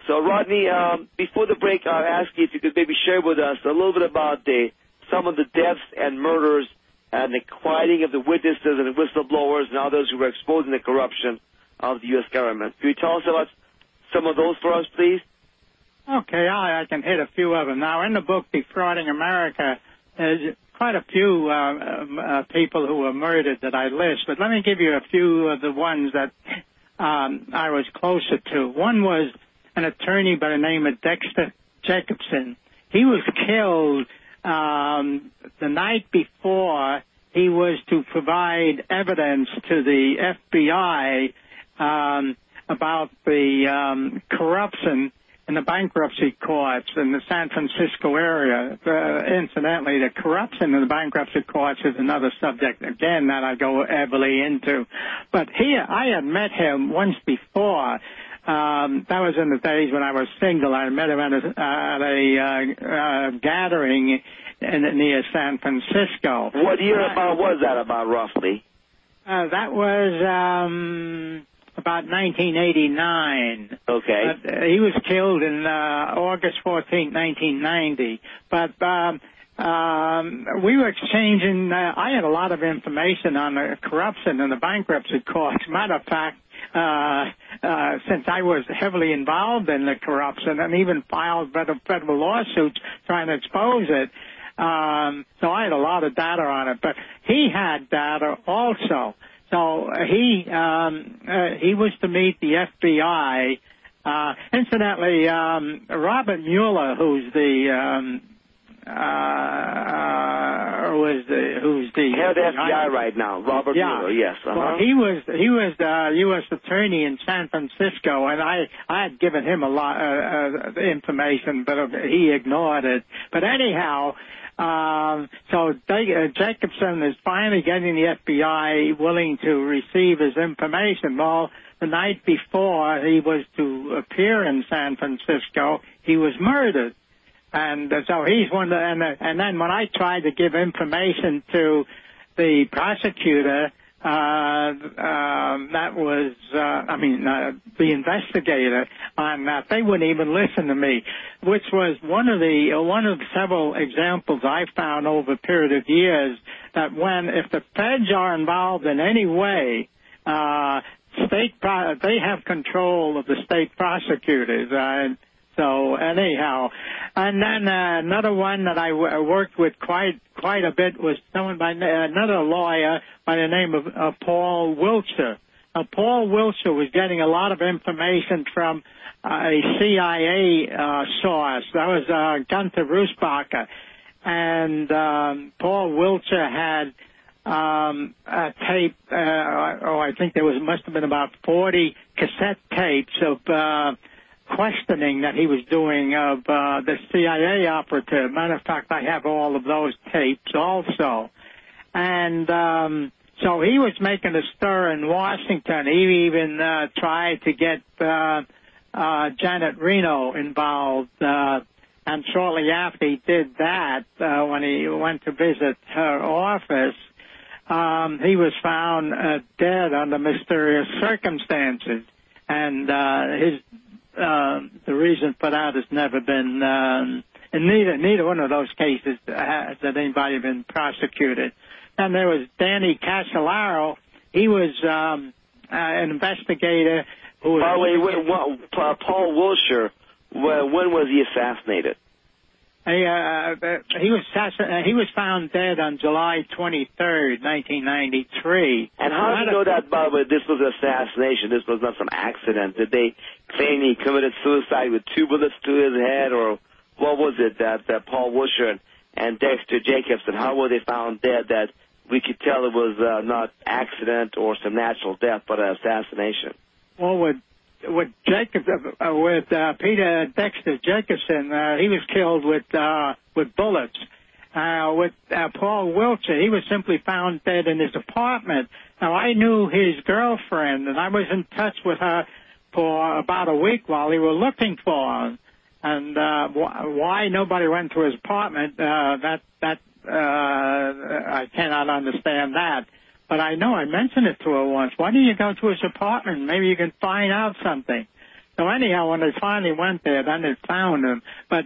So, Rodney, before the break, I'll ask you if you could maybe share with us a little bit about some of the deaths and murders and the quieting of the witnesses and the whistleblowers and others who were exposing the corruption of the U.S. government. Can you tell us about some of those for us, please? Okay, I can hit a few of them. Now, in the book, Defrauding America, there's quite a few people who were murdered that I list, but let me give you a few of the ones that I was closer to. One was an attorney by the name of Dexter Jacobson. He was killed the night before he was to provide evidence to the FBI about the corruption in the bankruptcy courts in the San Francisco area. Incidentally, the corruption in the bankruptcy courts is another subject, again, that I go heavily into. But I had met him once before. That was in the days when I was single. I met him at a gathering near San Francisco. What year was that about, roughly? That was about 1989. Okay. He was killed in August 14, 1990. But we were exchanging. I had a lot of information on the corruption in the bankruptcy courts. Matter of fact, since I was heavily involved in the corruption and even filed federal lawsuits trying to expose it, so I had a lot of data on it. But he had data also. So he was to meet the FBI. Incidentally, Robert Mueller, who's the head of the FBI right now, Robert Mueller. Yes. Well, he was U.S. attorney in San Francisco, and I had given him a lot of information, but he ignored it. But anyhow. So Jacobson is finally getting the FBI willing to receive his information. Well, the night before he was to appear in San Francisco, he was murdered. And so he's one of the, and then when I tried to give information to the prosecutor, that was, the investigator on that, they wouldn't even listen to me, which was one of several examples I found over a period of years that if the feds are involved in any way, they have control of the state prosecutors. So anyhow, and then another one that I worked with quite a bit was another lawyer by the name of Paul Wiltshire. Now, Paul Wiltshire was getting a lot of information from a CIA source. That was Gunther Rusbacher. And Paul Wiltshire had a tape, I think must have been about 40 cassette tapes of questioning that he was doing of the CIA operative. Matter of fact, I have all of those tapes also. And so he was making a stir in Washington. He even tried to get Janet Reno involved. And shortly after he did that, when he went to visit her office, he was found dead under mysterious circumstances. And the reason for that has never been, in neither one of those cases has anybody been prosecuted. And there was Danny Casolaro. He was an investigator who was... By the way, Paul Wiltshire, when was he assassinated? He was found dead on July 23rd, 1993. And how do you know that, by the way, this was an assassination? This was not some accident. Did they claim he committed suicide with 2 bullets to his head, or what was it that Paul Wiltshire and Dexter Jacobson, how were they found dead that we could tell it was not accident or some natural death, but an assassination? Well, with Peter Dexter Jacobson, he was killed with bullets. With Paul Wiltshire, he was simply found dead in his apartment. Now, I knew his girlfriend, and I was in touch with her for about a week while they were looking for him. And why nobody went to his apartment, I cannot understand that. But I know I mentioned it to her once. Why don't you go to his apartment? Maybe you can find out something. So anyhow, when they finally went there, then they found him. But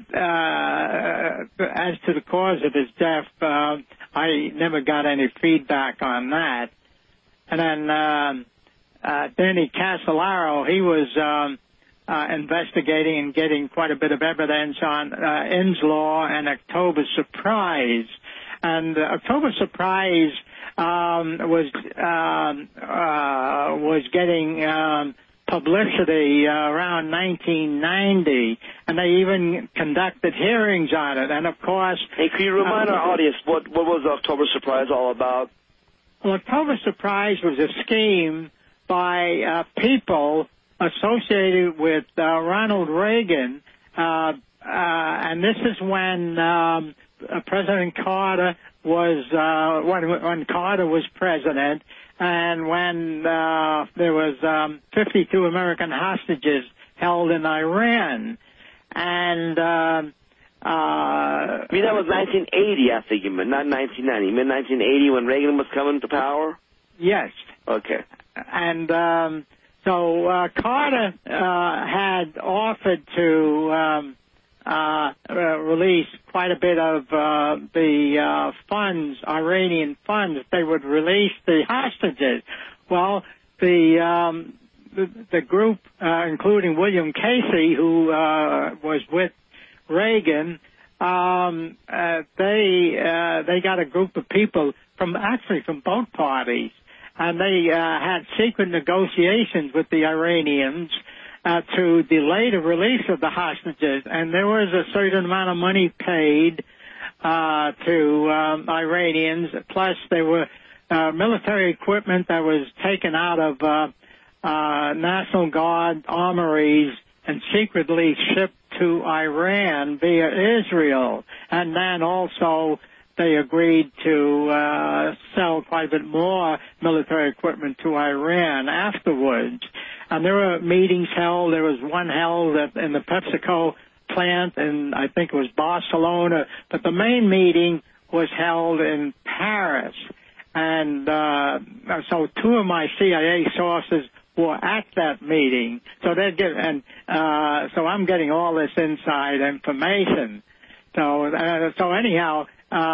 as to the cause of his death, I never got any feedback on that. And then Danny Casolaro, he was investigating and getting quite a bit of evidence on Inslaw and October Surprise. And October Surprise was getting publicity around 1990, and they even conducted hearings on it. And of course, hey, can you remind our audience what was October Surprise all about? Well, October Surprise was a scheme by people associated with Ronald Reagan, and this is when President Carter was when Carter was president, and when there was 52 American hostages held in Iran. And I mean, that was 1980, I think you meant, not 1990. You meant 1980 when Reagan was coming to power? Yes. Okay. And so Carter had offered to release quite a bit of the funds, Iranian funds. They would release the hostages. Well, the group, including William Casey, who was with Reagan, they got a group of people from both parties, and they had secret negotiations with the Iranians to delay the release of the hostages, and there was a certain amount of money paid to Iranians, plus there were military equipment that was taken out of National Guard armories and secretly shipped to Iran via Israel. And then also they agreed to sell quite a bit more military equipment to Iran afterwards. And there were meetings held. There was one held in the PepsiCo plant, and I think it was Barcelona. But the main meeting was held in Paris. And so two of my CIA sources were at that meeting. So so I'm getting all this inside information. So anyhow,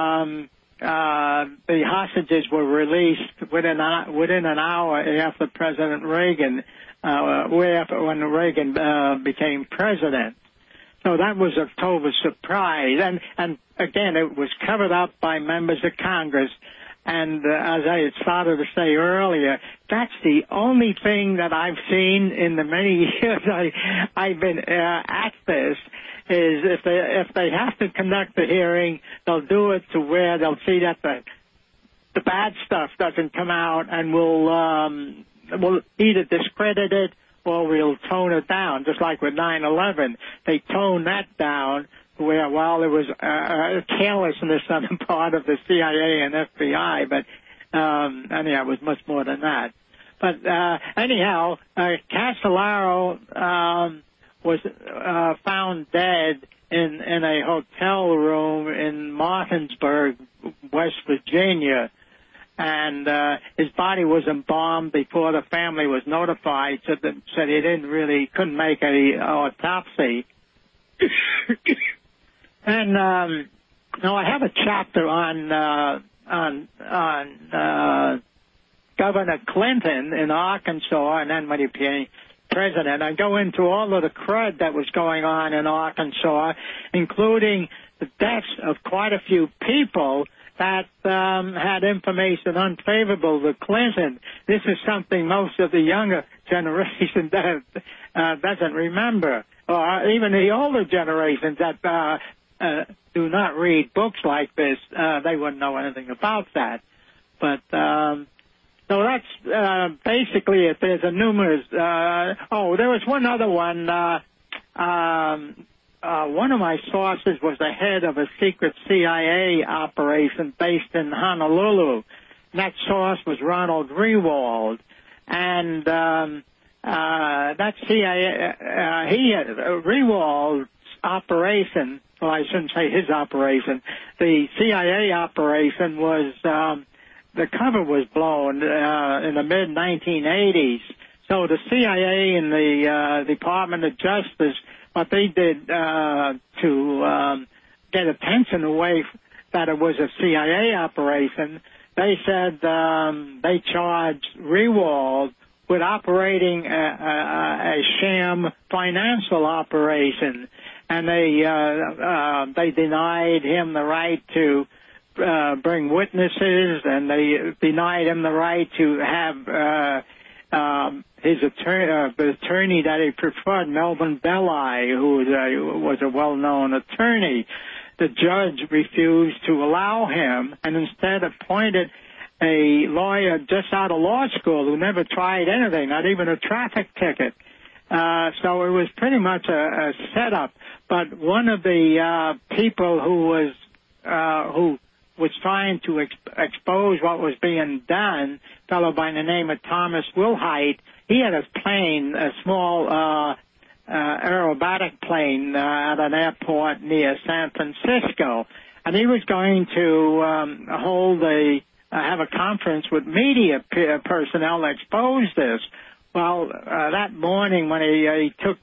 the hostages were released within an hour after President Reagan, when Reagan became president. So that was October Surprise, and again, it was covered up by members of Congress. And as I had started to say earlier, that's the only thing that I've seen in the many years I've been at this, is if they have to conduct the hearing, they'll do it to where they'll see that the bad stuff doesn't come out, and we'll either discredit it or we'll tone it down, just like with 9/11. They toned that down, where while there was carelessness on the part of the CIA and FBI, but anyhow, it was much more than that. But anyhow, Casolaro was found dead in a hotel room in Martinsburg, West Virginia, and his body was embalmed before the family was notified, said he couldn't make an autopsy. And now I have a chapter on Governor Clinton in Arkansas, and then when he became president, I go into all of the crud that was going on in Arkansas, including the deaths of quite a few people that had information unfavorable to Clinton. This is something most of the younger generation doesn't remember, or even the older generations that do not read books like this. They wouldn't know anything about that. But so that's basically it. There's a numerous. There was one other one. One of my sources was the head of a secret CIA operation based in Honolulu. And that source was Ronald Rewald, and that CIA, Rewald's operation. Well, I shouldn't say his operation. The CIA operation was, the cover was blown in the mid-1980s. So the CIA and the Department of Justice, what they did to get attention away that it was a CIA operation, they said they charged Rewald with operating a sham financial operation, and they denied him the right to bring witnesses, and they denied him the right to have his attorney, the attorney that he preferred, Melvin Belli, who was a well-known attorney. The judge refused to allow him, and instead appointed a lawyer just out of law school who never tried anything, not even a traffic ticket. So it was pretty much a setup. But one of the people who was trying to expose what was being done, a fellow by the name of Thomas Wilhite, he had a plane, a small aerobatic plane at an airport near San Francisco, and he was going to have a conference with media personnel to expose this. Well, that morning when he took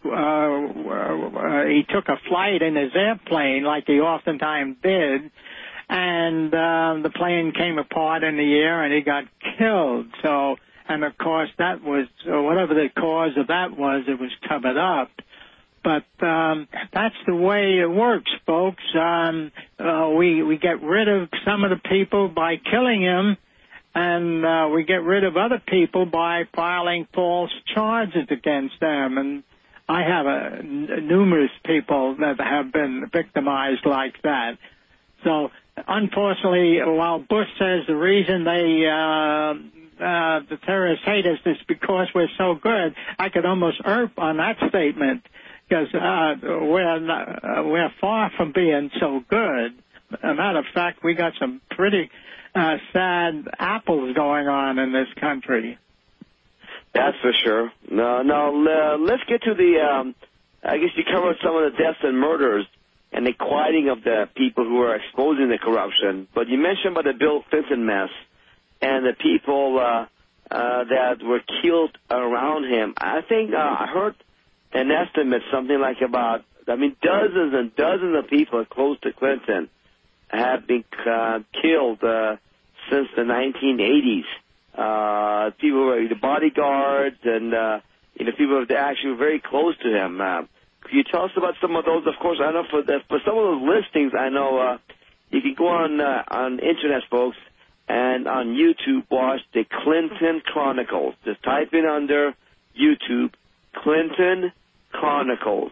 a flight in his airplane, like he oftentimes did, and the plane came apart in the air and he got killed. So, and of course that was, whatever the cause of that was, it was covered up. But that's the way it works, folks. We get rid of some of the people by killing them, and we get rid of other people by filing false charges against them. And I have numerous people that have been victimized like that. So, unfortunately, while Bush says the reason the terrorists hate us is because we're so good, I could almost erp on that statement, because we're far from being so good. As a matter of fact, we got some pretty sad apples going on in this country. That's for sure. No, let's get to the, I guess you covered some of the deaths and murders and the quieting of the people who are exposing the corruption. But you mentioned about the Bill Clinton mess and the people that were killed around him. I think I heard an estimate, something like dozens and dozens of people close to Clinton have been killed since the 1980s. People were the bodyguards and people that actually were very close to him. Could you tell us about some of those? Of course, I know for some of those listings, I know you can go on internet, folks, and on YouTube watch the Clinton Chronicles. Just type in under YouTube Clinton Chronicles,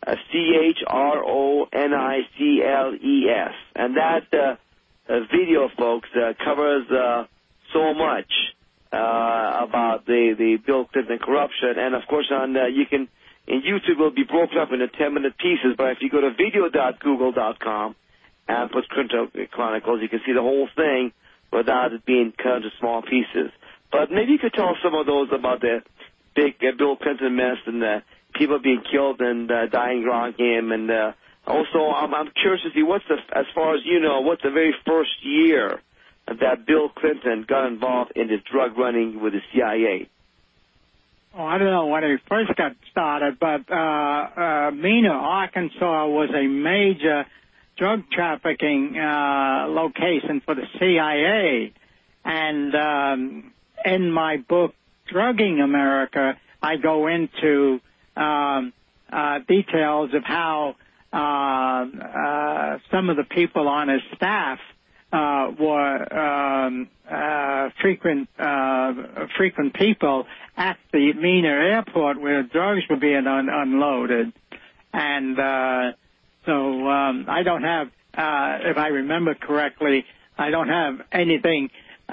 CHRONICLES, and that video, folks, covers so much about the Bill Clinton corruption. And of course, in YouTube, will be broken up into 10-minute pieces. But if you go to video.google.com and put Clinton Chronicles, you can see the whole thing without it being cut into small pieces. But maybe you could tell us some of those about the big Bill Clinton mess and people being killed and dying around him. And also, I'm curious to see as far as you know, what's the very first year that Bill Clinton got involved in this drug running with the CIA? Oh, I don't know when he first got started, but Mena, Arkansas was a major drug trafficking location for the CIA. And in my book, Drugging America, I go into details of how some of the people on his staff were frequent people at the Mena airport where drugs were being unloaded. And so I don't have, if I remember correctly, I don't have anything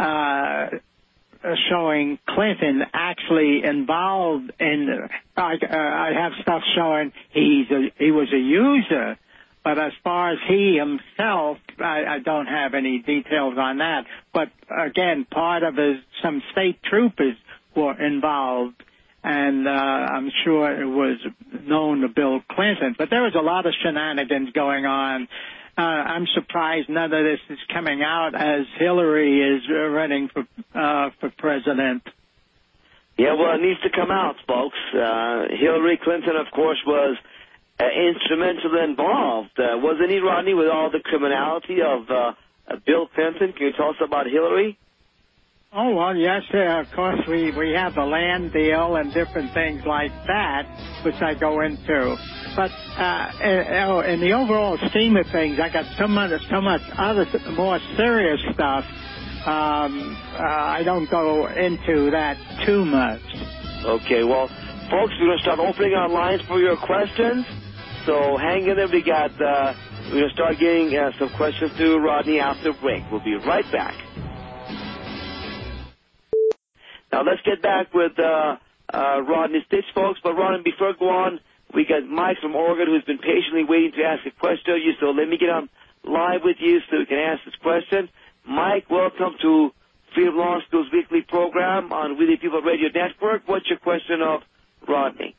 showing Clinton actually involved in. I have stuff showing he was a user, but as far as he himself, I don't have any details on that. But again, part of some state troopers were involved, and I'm sure it was known to Bill Clinton. But there was a lot of shenanigans going on. I'm surprised none of this is coming out as Hillary is running for president. Yeah, well, it needs to come out, folks. Hillary Clinton, of course, was instrumentally involved. Wasn't he, Rodney, with all the criminality of Bill Clinton? Can you tell us about Hillary? Oh, well, yes, of course, we have the land deal and different things like that, which I go into. But in the overall scheme of things, I got so much other, more serious stuff. I don't go into that too much. Okay, well, folks, we're going to start opening our lines for your questions. So hang in there. We're going to start getting some questions to Rodney after break. We'll be right back. Now, let's get back with Rodney Stitch, folks. But, Rodney, before I go on, we got Mike from Oregon who's been patiently waiting to ask a question of you. So let me get on live with you so we can ask this question. Mike, welcome to Freedom Law School's weekly program on We the People Radio Network. What's your question of Rodney?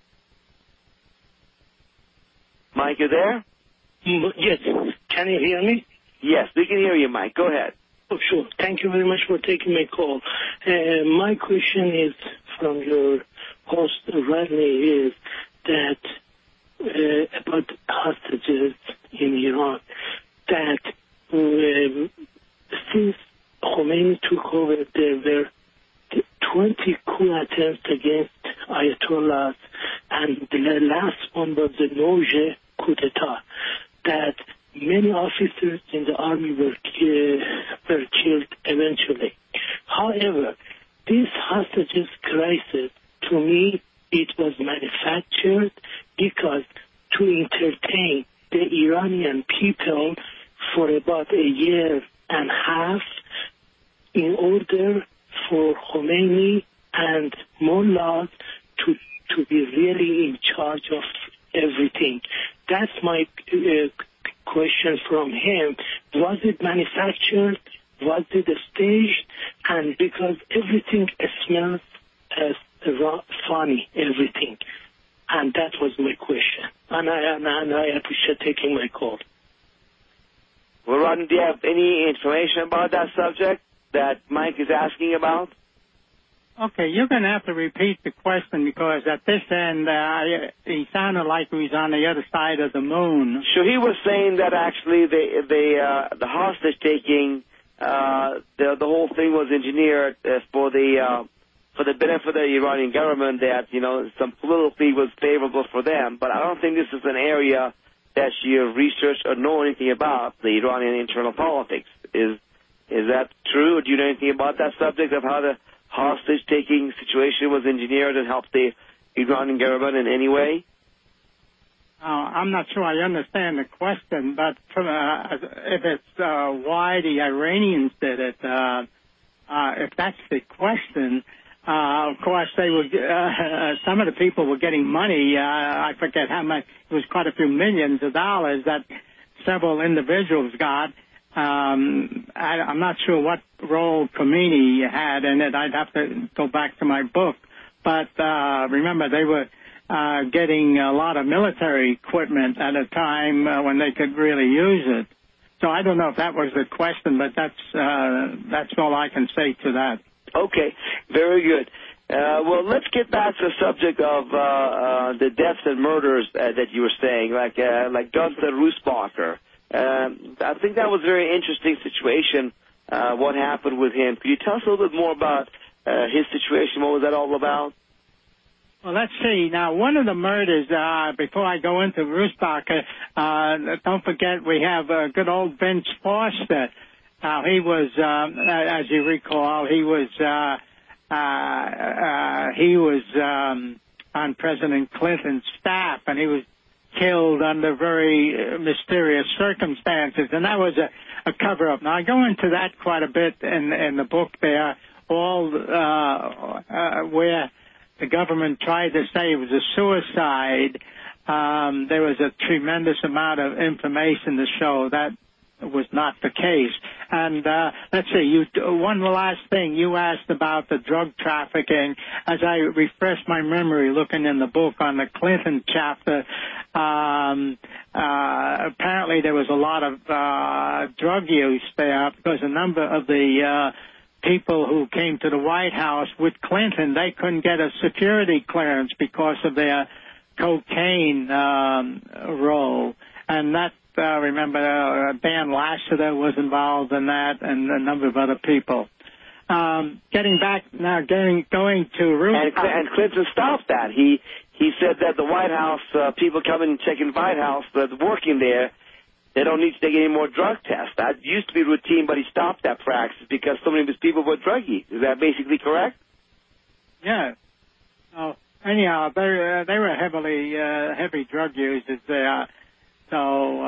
Mike, you there? Yes. Can you hear me? Yes, we can hear you, Mike. Go ahead. Oh, sure. Thank you very much for taking my call. My question is from your host, Rodney, is that about hostages in Iran, that since Khomeini took over, there were 20 coup attempts against Ayatollahs, and the last one was the Noje coup d'etat, that many officers in the army were killed eventually. However, this hostages crisis, to me, it was manufactured because to entertain the Iranian people for about a year and a half in order for Khomeini and mullahs to be really in charge of everything. That's my question from him. Was it manufactured? Was it staged? And because everything smells funny, everything. And that was my question. And I appreciate taking my call. Well, Rodney, do you have any information about that subject that Mike is asking about? Okay, you're going to have to repeat the question because at this end, he sounded like he was on the other side of the moon. So he was saying that actually the hostage taking, the whole thing was engineered for the benefit of the Iranian government, that some politically was favorable for them. But I don't think this is an area that you researched or know anything about, the Iranian internal politics. Is that true? Or do you know anything about that subject of how the hostage-taking situation was engineered and helped the Iranian government in any way? I'm not sure I understand the question, but if it's why the Iranians did it, if that's the question, of course they were. Some of the people were getting money. I forget how much. It was quite a few millions of dollars that several individuals got. I'm not sure what role Khomeini had in it. I'd have to go back to my book. But remember, they were getting a lot of military equipment at a time when they could really use it. So I don't know if that was the question, but that's all I can say to that. Okay, very good. Well, let's get back to the subject of the deaths and murders that you were saying, like Gunther Russbacher. I think that was a very interesting situation, what happened with him. Could you tell us a little bit more about his situation? What was that all about? Well, let's see. Now, one of the murders, before I go into Russbacher, don't forget we have good old Vince Foster. Now, he was, as you recall, he was on President Clinton's staff, and he was killed under very mysterious circumstances, and that was a cover-up. Now, I go into that quite a bit in the book there, all where the government tried to say it was a suicide. There was a tremendous amount of information to show that was not the case. And let's see, one last thing. You asked about the drug trafficking. As I refresh my memory looking in the book on the Clinton chapter, apparently there was a lot of drug use there because a number of the people who came to the White House with Clinton, they couldn't get a security clearance because of their cocaine role. And that, remember, Dan Lassiter was involved in that, and a number of other people. Getting back now, going to Ruth. And Clinton stopped that. He said that the White House, people coming and checking the White House, working there, they don't need to take any more drug tests. That used to be routine, but he stopped that practice because so many of his people were druggies. Is that basically correct? Yeah. Oh, anyhow, they were heavy drug users there. So,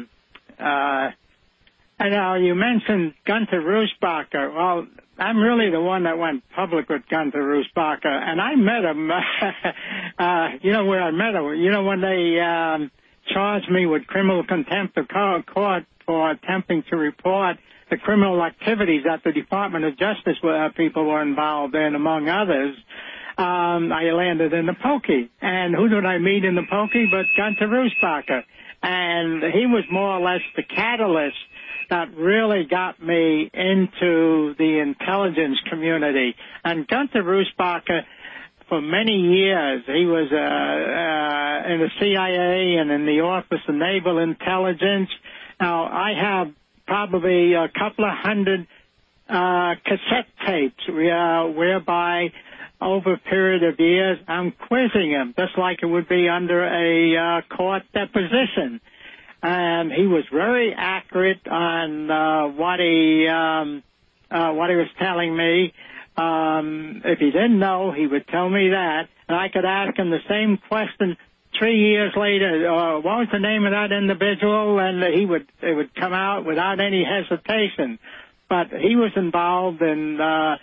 and now you mentioned Gunter Russbacher. Well, I'm really the one that went public with Gunter Russbacher, and I met him. You know where I met him? You know when they charged me with criminal contempt of court for attempting to report the criminal activities that the Department of Justice people were involved in, among others. I landed in the Pokey, and who did I meet in the Pokey but Gunter Russbacher? And he was more or less the catalyst that really got me into the intelligence community. And Gunter Russbacher, for many years, he was in the CIA and in the Office of Naval Intelligence. Now, I have probably a couple of hundred cassette tapes whereby over a period of years I'm quizzing him, just like it would be under a court deposition. And he was very accurate on what he was telling me. If he didn't know, he would tell me that, and I could ask him the same question 3 years later. What was the name of that individual? And it would come out without any hesitation. But he was involved in.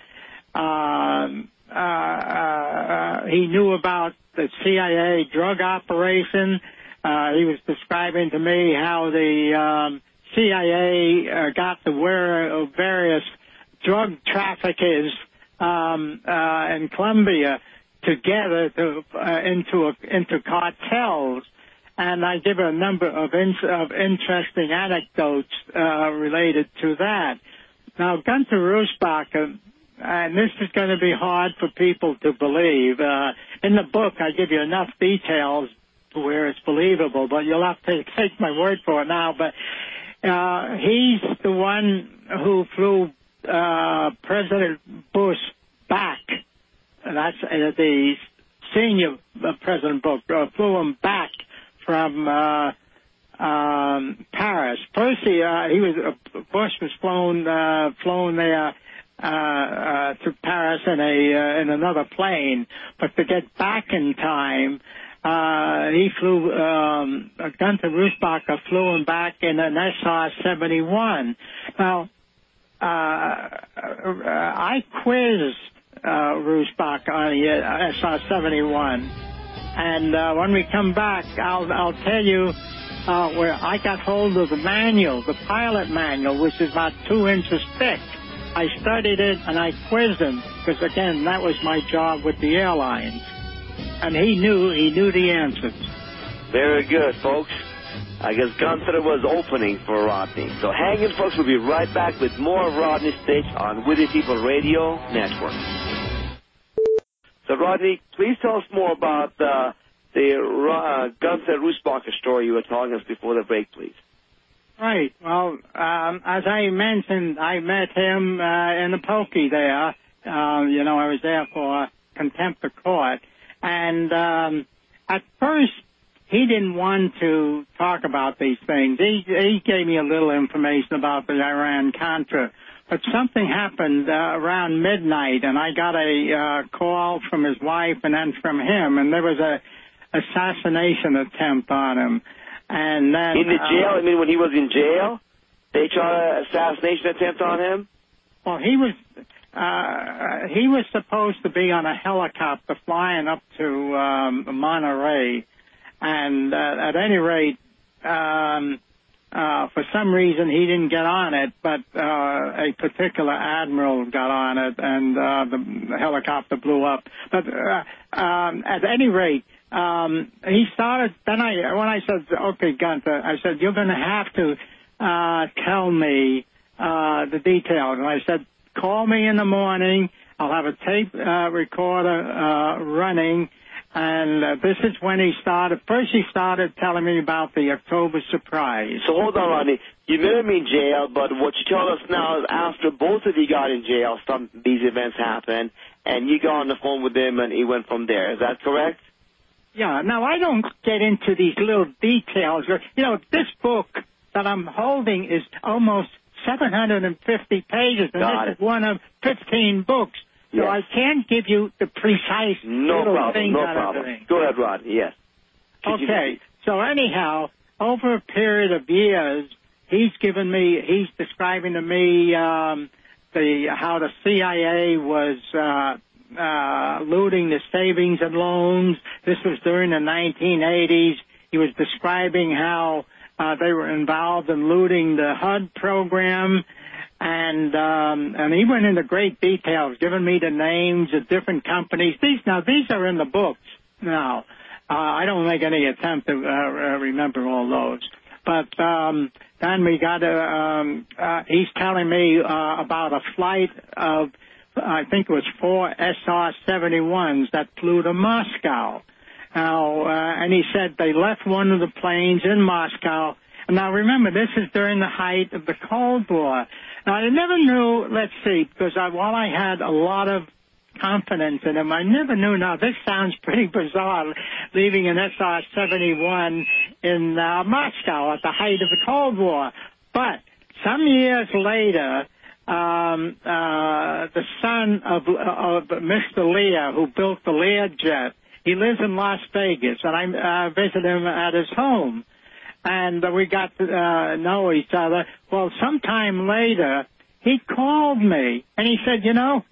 He knew about the CIA drug operation. He was describing to me how the CIA got the various drug traffickers in Colombia together into cartels, and I give a number of interesting anecdotes related to that. Now, Gunter Russbacher, and this is going to be hard for people to believe. In the book, I give you enough details to where it's believable, but you'll have to take my word for it now. But he's the one who flew President Bush back. That's the senior President Bush flew him back from Paris. First, Bush was flown there to Paris in another plane, but to get back in time, he flew. Gunter Russbacher flew him back in an SR-71. Now, I quizzed Russbacher on the SR-71, and when we come back, I'll tell you where I got hold of the manual, the pilot manual, which is about 2 inches thick. I studied it and I quizzed him because, again, that was my job with the airlines, and he knew the answers. Very good, folks. I guess Gunther was opening for Rodney. So hang in, folks. We'll be right back with more of Rodney Stitch on Witty People Radio Network. So, Rodney, please tell us more about the Gunter Russbacher story you were telling us before the break, please. Right. Well, as I mentioned, I met him in the Pokey there. I was there for contempt of court. And at first, he didn't want to talk about these things. He gave me a little information about the Iran-Contra. But something happened around midnight, and I got a call from his wife and then from him, and there was a assassination attempt on him. And then, in the jail? I mean, when he was in jail, they tried an assassination attempt on him? Well, he was supposed to be on a helicopter flying up to Monterey, and at any rate, for some reason he didn't get on it, but a particular admiral got on it, and the helicopter blew up. But at any rate, he started. Then when I said, "Okay, Gunter," I said, "You're going to have to tell me the details." And I said, call me in the morning. I'll have a tape recorder running. And this is when he started. First, he started telling me about the October surprise. So hold on, Rodney. You met him in jail, but what you tell us now is after both of you got in jail, some these events happened, and you got on the phone with him, and he went from there. Is that correct? Yeah. Now, I don't get into these little details. You know, this book that I'm holding is almost 750 pages, and this is one of 15 books. So yes. I can't give you the precise little things out of everything. Go ahead, Rodney. Yes. Okay. So anyhow, over a period of years, he's describing to me how the CIA was looting the savings and loans. This was during the 1980s. He was describing how they were involved in looting the HUD program. And he went into great details, giving me the names of different companies. These are in the books now. I don't make any attempt to remember all those. But then we got he's telling me about a flight of, I think it was 4 SR-71s that flew to Moscow. Now, and he said they left one of the planes in Moscow. And now remember, this is during the height of the Cold War. Now, I never knew, let's see, because while I had a lot of confidence in him, I never knew, now this sounds pretty bizarre, leaving an SR-71 in Moscow at the height of the Cold War. But some years later, the son of Mr. Lear, who built the Learjet, he lives in Las Vegas, and I visited him at his home. And we got to know each other. Well, sometime later, he called me, and he said,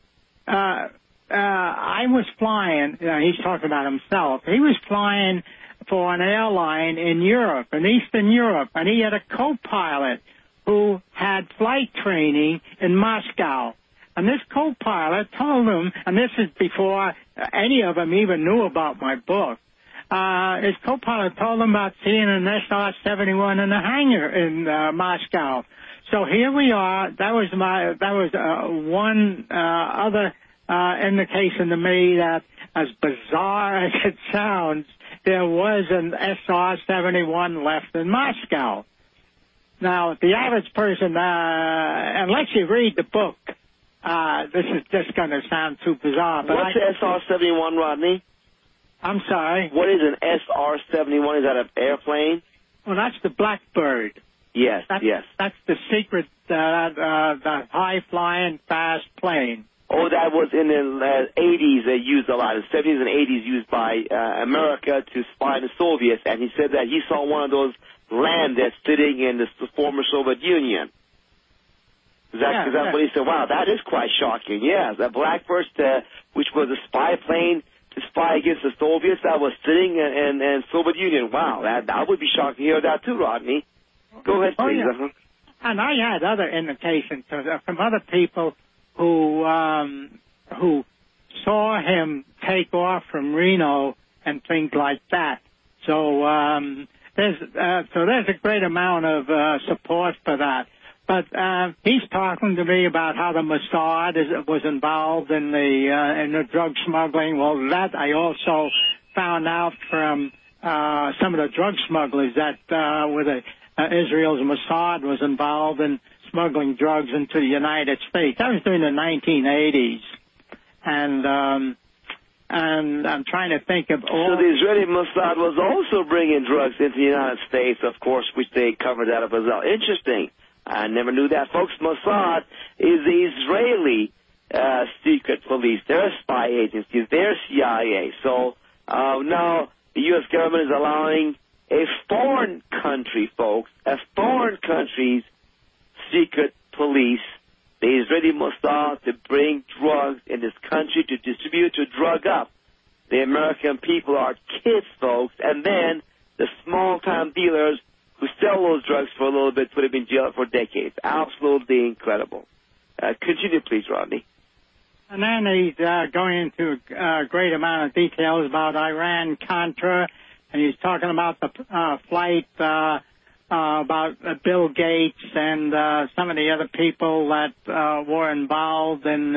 I was flying, he's talking about himself, he was flying for an airline in Europe, in Eastern Europe, and he had a co-pilot who had flight training in Moscow. And this co-pilot told him, and this is before any of them even knew about my book, his co-pilot told him about seeing an SR-71 in the hangar in Moscow. So here we are. That was one other indication to me that, as bizarre as it sounds, there was an SR-71 left in Moscow. Now, the average person, unless you read the book, this is just going to sound too bizarre. But what's the SR-71, Rodney? I'm sorry? What is an SR-71? Is that an airplane? Well, that's the Blackbird. Yes, yes. That's the secret, the high-flying, fast plane. Oh, that was in the 80s. They used a lot. The 70s and 80s used by America to spy on the Soviets. And he said that he saw one of those land that's sitting in the former Soviet Union. Is that what he said? Wow, that is quite shocking. Yeah, the Blackbird, which was a spy plane to spy against the Soviets, that was sitting in Soviet Union. Wow, that would be shocking to hear that too, Rodney. Go ahead, please. Yeah. And I had other indications from other people who saw him take off from Reno and things like that. So there's a great amount of support for that. But he's talking to me about how the Mossad was involved in the drug smuggling. Well, that I also found out from some of the drug smugglers that Israel's Mossad was involved in smuggling drugs into the United States. That was during the 1980s, and I'm trying to think of all. So the Israeli Mossad was also bringing drugs into the United States, of course, which they covered that up as well. Interesting. I never knew that, folks. Mossad is the Israeli secret police. They're a spy agency. They're CIA. So now the U.S. government is allowing a foreign country, folks, a foreign country's secret police, the Israeli Mossad, to bring drugs in this country, to distribute, to drug up the American people, our kids, folks, and then the small-time dealers who sell those drugs for a little bit put them in jail for decades. Absolutely incredible. Continue, please, Rodney. And then he's going into a great amount of details about Iran-Contra, and he's talking about the flight about Bill Gates and some of the other people that were involved in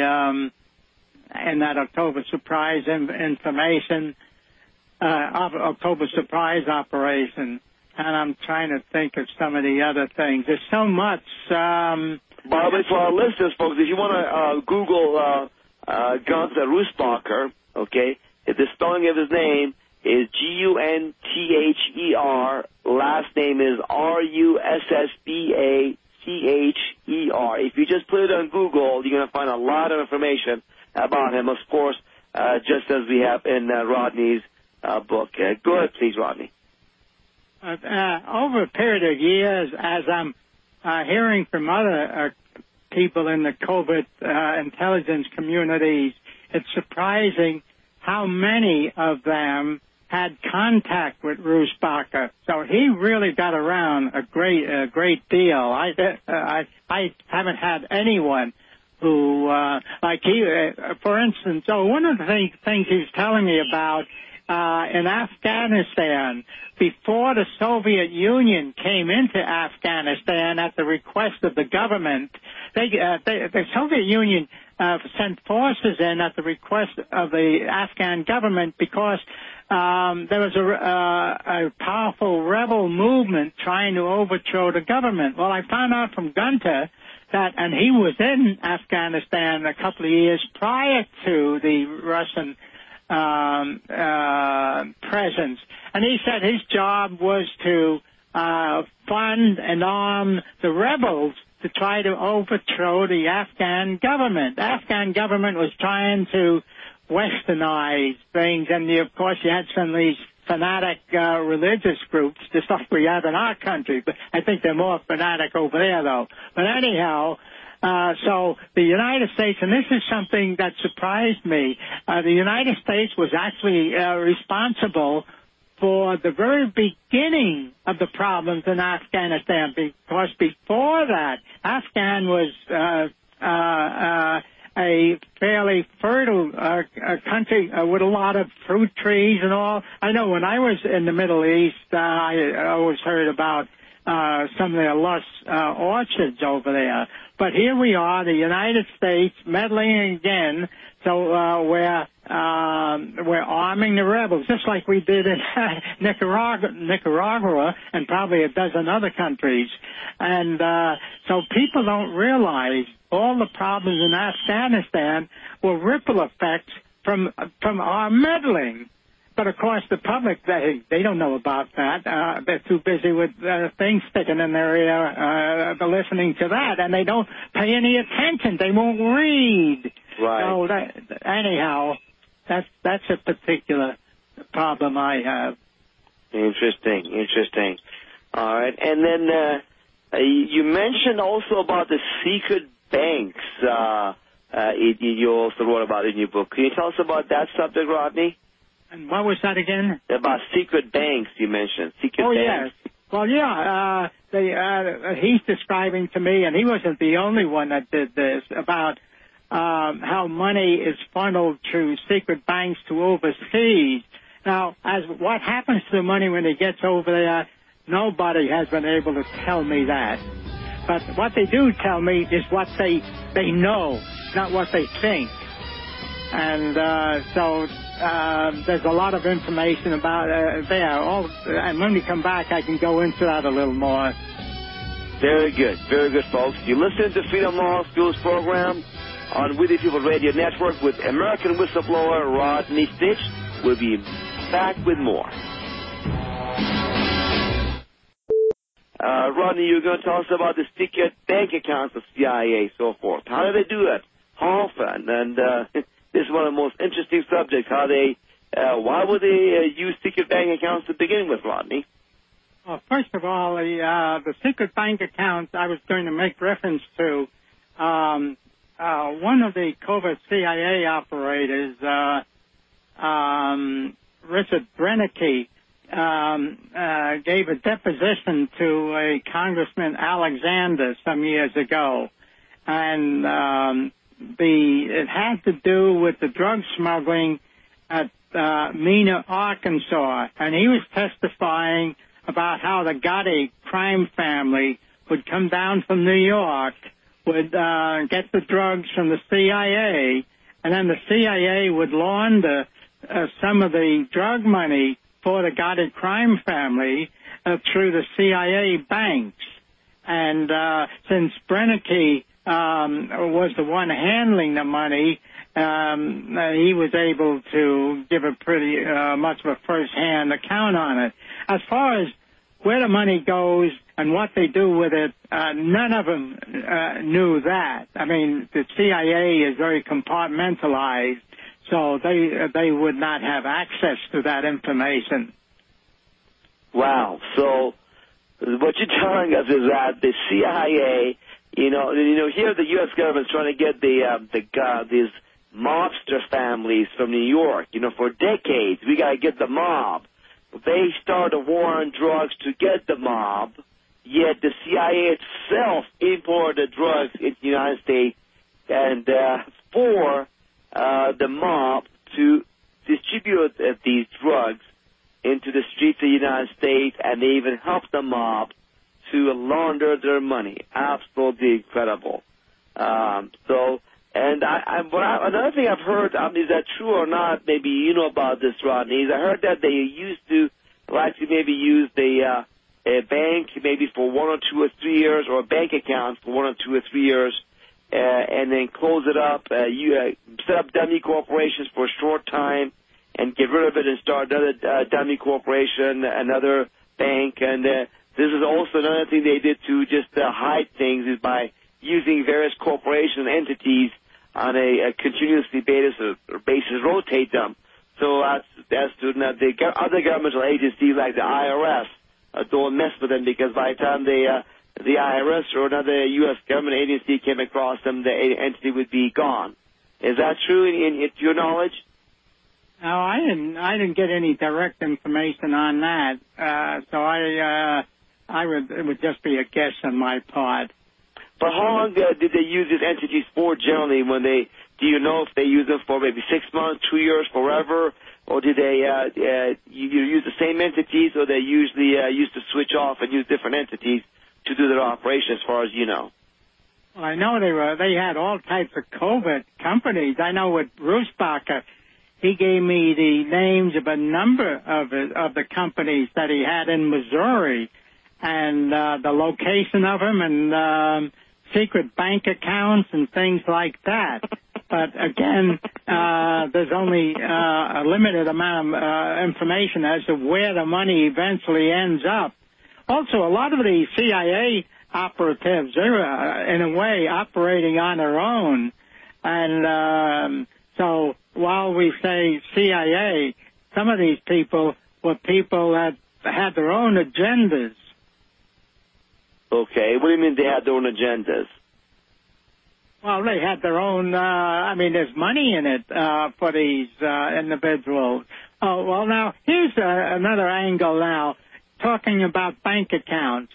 that October surprise information, October surprise operation. And I'm trying to think of some of the other things. There's so much. Bobby, for our listeners, folks, if you want to Google Gunther Russbacher, okay, the spelling of his name is Gunther. Last name is Russbacher. If you just put it on Google, you're going to find a lot of information about him, of course, just as we have in Rodney's book. Go ahead, please, Rodney. Over a period of years, as I'm hearing from other people in the COVID intelligence communities, it's surprising how many of them had contact with Russbacher. So he really got around a great deal. I haven't had anyone who, like he, for instance, one of the things he's telling me about in Afghanistan, before the Soviet Union came into Afghanistan at the request of the government, the Soviet Union sent forces in at the request of the Afghan government because there was a powerful rebel movement trying to overthrow the government. Well, I found out from Gunther that, and he was in Afghanistan a couple of years prior to the Russian presence, and he said his job was to fund and arm the rebels to try to overthrow the Afghan government. The Afghan government was trying to westernize things, and of course you had some of these fanatic religious groups, just like we have in our country, but I think they're more fanatic over there, though. But anyhow, so the United States, and this is something that surprised me, the United States was actually responsible for the very beginning of the problems in Afghanistan, because before that, Afghan was a fairly fertile country with a lot of fruit trees and all. I know when I was in the Middle East, I always heard about some of their lush orchards over there. But here we are, the United States, meddling again. So we're arming the rebels, just like we did in Nicaragua and probably a dozen other countries. And so people don't realize all the problems in Afghanistan were ripple effects from our meddling. But, of course, the public, they don't know about that. They're too busy with things sticking in their ear, listening to that, and they don't pay any attention. They won't read. Right. So, anyhow, that's a particular problem I have. Interesting. All right. And then you mentioned also about the secret banks you also wrote about in your book. Can you tell us about that subject, Rodney? And what was that again? About secret banks you mentioned. Secret banks. Yes. Well, yeah, he's describing to me, and he wasn't the only one that did this, about how money is funneled through secret banks to overseas. Now, as what happens to the money when it gets over there, nobody has been able to tell me that. But what they do tell me is what they know, not what they think. And so there's a lot of information about there. And when we come back, I can go into that a little more. Very good, folks. You listen to Freedom Law School's program on We the People Radio Network with American whistleblower Rodney Stitch. We'll be back with more. Rodney, you're going to tell us about the secret bank accounts of CIA, so forth. How do they do it? How often? And this is one of the most interesting subjects. Why would they use secret bank accounts to begin with, Rodney? Well, first of all, the secret bank accounts I was going to make reference to, one of the covert CIA operators, Richard Brennicky, gave a deposition to a Congressman Alexander some years ago, and it had to do with the drug smuggling at Mena, Arkansas, and he was testifying about how the Gotti crime family would come down from New York, would get the drugs from the CIA, and then the CIA would launder some of the drug money for the Gotti crime family through the CIA banks. And since Brennicky was the one handling the money, he was able to give a pretty much of a first-hand account on it. As far as where the money goes and what they do with it, none of them knew that. I mean, the CIA is very compartmentalized, so they would not have access to that information. Wow. So what you're telling us is that the CIA, here the U.S. government's trying to get these mobster families from New York. For decades, we got to get the mob. They started a war on drugs to get the mob, yet the CIA itself imported drugs into the United States and for the mob to distribute these drugs into the streets of the United States, and they even helped the mob to launder their money. Absolutely incredible. Another thing I've heard, is that true or not, maybe you know about this, Rodney, is I heard that they used to like to maybe use a bank maybe for 1 or 2 or 3 years, or a bank account for 1 or 2 or 3 years, and then close it up. You set up dummy corporations for a short time and get rid of it and start another dummy corporation, another bank. And this is also another thing they did to just hide things, is by using various corporation entities on a continuously basis, rotate them. So as to the other governmental agencies like the IRS, don't mess with them, because by the time the IRS or another U.S. government agency came across them, the entity would be gone. Is that true in your knowledge? No, I didn't get any direct information on that. So it would just be a guess on my part. But how long did they use these entities for generally? Do you know if they use them for maybe 6 months, 2 years, forever, or did they use the same entities, or they usually used to switch off and use different entities to do their operation, as far as you know? Well, I know they had all types of covert companies. I know with Rusbacher, he gave me the names of a number of the companies that he had in Missouri, and the location of them, and secret bank accounts and things like that. But again, there's only a limited amount of information as to where the money eventually ends up. Also, a lot of the CIA operatives, they're in a way operating on their own. And so while we say CIA, some of these people were people that had their own agendas. Okay. What do you mean they had their own agendas? Well, they had their own, there's money in it for these individuals. Oh, well, now, here's another angle now, talking about bank accounts.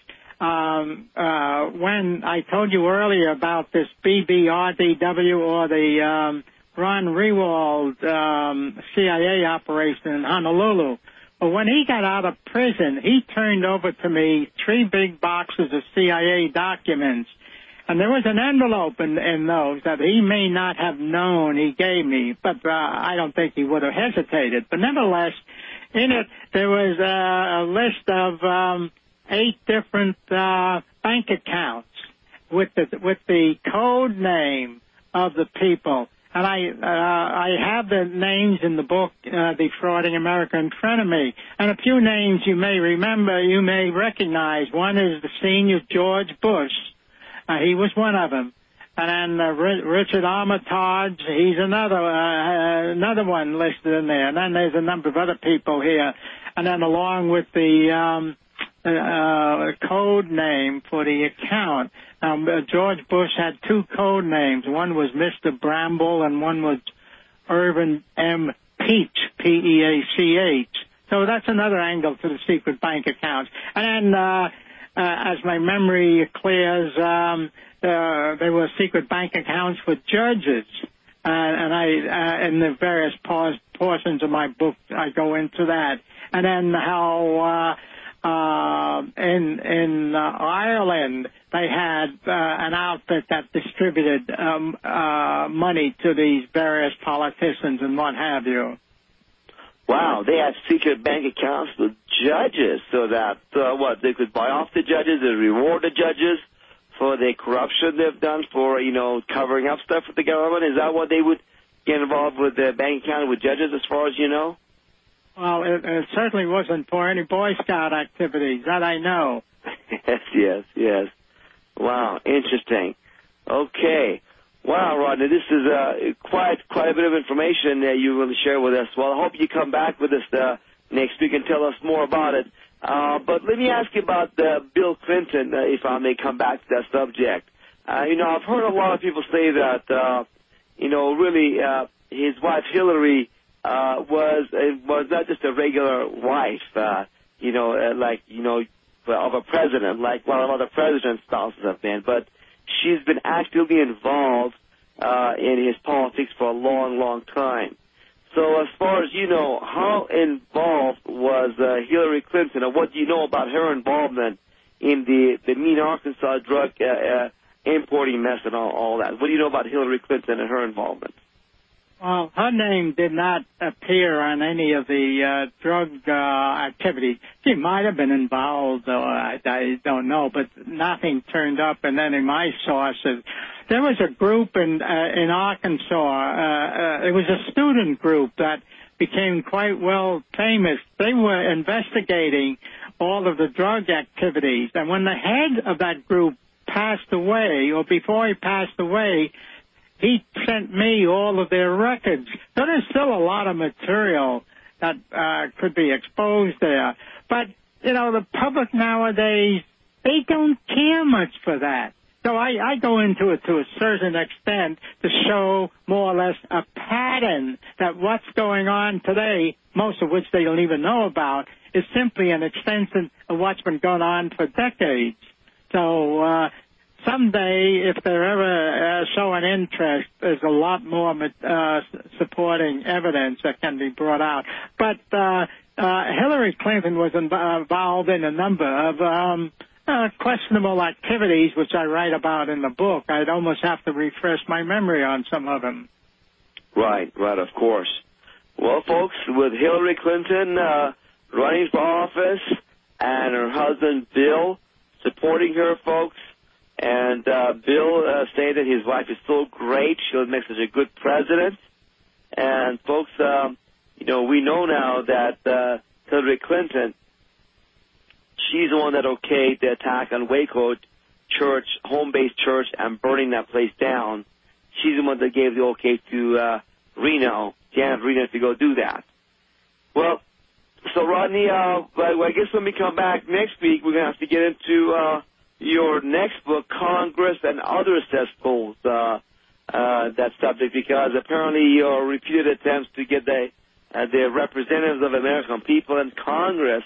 When I told you earlier about this BBRDW, or the Ron Rewald CIA operation in Honolulu, but when he got out of prison, he turned over to me 3 big boxes of CIA documents. And there was an envelope in those that he may not have known he gave me, but I don't think he would have hesitated. But nevertheless, in it, there was a list of 8 different bank accounts with the code name of the people. And I have the names in the book, Defrauding America in front of me. And a few names you may remember, you may recognize. One is the senior George Bush. He was one of them. And then Richard Armitage, he's another one listed in there. And then there's a number of other people here. And then along with the code name for the account, George Bush had 2 code names. One was Mr. Bramble, and one was Irvin M. Peach, P-E-A-C-H. So that's another angle to the secret bank accounts. And then as my memory clears, there were secret bank accounts for judges, and I in the various portions of my book I go into that, and then how in Ireland, they had an outfit that distributed money to these various politicians and what have you. Wow, they had secret bank accounts with judges so that, they could buy off the judges and reward the judges for the corruption they've done for, covering up stuff with the government? Is that what they would get involved with the bank account with judges, as far as you know? Well, it certainly wasn't for any Boy Scout activities, that I know. Yes. Wow, interesting. Okay. Wow, Rodney, this is quite a bit of information that you will share with us. Well, I hope you come back with us next week and tell us more about it. But let me ask you about Bill Clinton, if I may come back to that subject. I've heard a lot of people say that, really his wife Hillary was not just a regular wife, of a president, like one of other president's spouses have been, but she's been actively involved in his politics for a long, long time. So as far as you know, how involved was Hillary Clinton, or what do you know about her involvement in the Mean Arkansas drug importing mess and all that? What do you know about Hillary Clinton and her involvement? Well, her name did not appear on any of the drug activities. She might have been involved, though I don't know, but nothing turned up. And then in my sources, there was a group in Arkansas. It was a student group that became quite well famous. They were investigating all of the drug activities. And when the head of that group passed away, or before he passed away, he sent me all of their records. So there's still a lot of material that could be exposed there. But, the public nowadays, they don't care much for that. So I go into it to a certain extent to show more or less a pattern that what's going on today, most of which they don't even know about, is simply an extension of what's been going on for decades. So someday, if they're ever showing interest, there's a lot more supporting evidence that can be brought out. But Hillary Clinton was involved in a number of questionable activities, which I write about in the book. I'd almost have to refresh my memory on some of them. Right, of course. Well, folks, with Hillary Clinton running for office and her husband Bill supporting her, folks, and Bill saying that his wife is so great, she'll make such a good president. And, folks, we know now that Hillary Clinton, she's the one that okayed the attack on Waco Church, home-based church, and burning that place down. She's the one that gave the okay to Janet Reno, to go do that. Well, so, Rodney, I guess when we come back next week, we're going to have to get into your next book, Congress and Other Cesspools, that subject, because apparently your repeated attempts to get the representatives of American people in Congress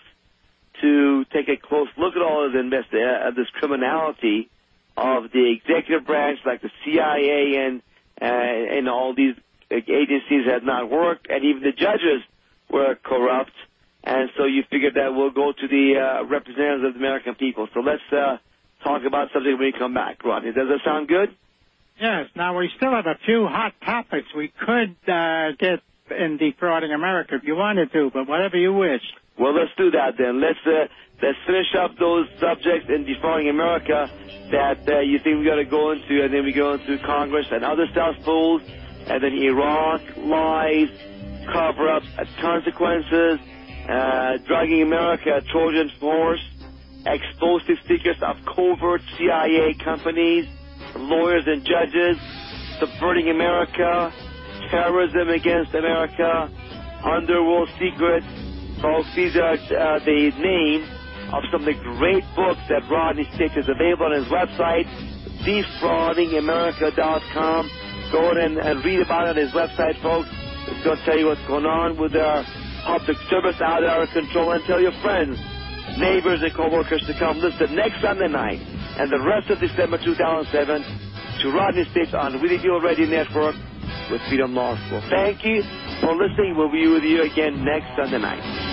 to take a close look at all of this criminality of the executive branch, like the CIA and all these agencies, had not worked, and even the judges were corrupt. And so you figured that we'll go to the representatives of the American people. So let's talk about something when we come back, Rodney. Does that sound good? Yes. Now, we still have a few hot topics we could get in Defrauding America if you wanted to, but whatever you wish. Well, let's do that then. Let's finish up those subjects in Defrauding America that you think we got to go into, and then we go into Congress and Other cesspools, and then Iraq, lies, cover-ups, consequences, drugging America, Trojan horse, explosive secrets of covert CIA companies, lawyers and judges, subverting America, terrorism against America, underworld secrets. Folks, these are the names of some of the great books that Rodney Stitch is available on his website, defraudingamerica.com. Go in and read about it on his website, folks. It's going to tell you what's going on with our public service out of control, and tell your friends, neighbors, and co-workers to come listen next Sunday night and the rest of December 2007 to Rodney Stitch on Willie Deal Radio Network with Freedom Law School. Thank you for listening. We'll be with you again next Sunday night.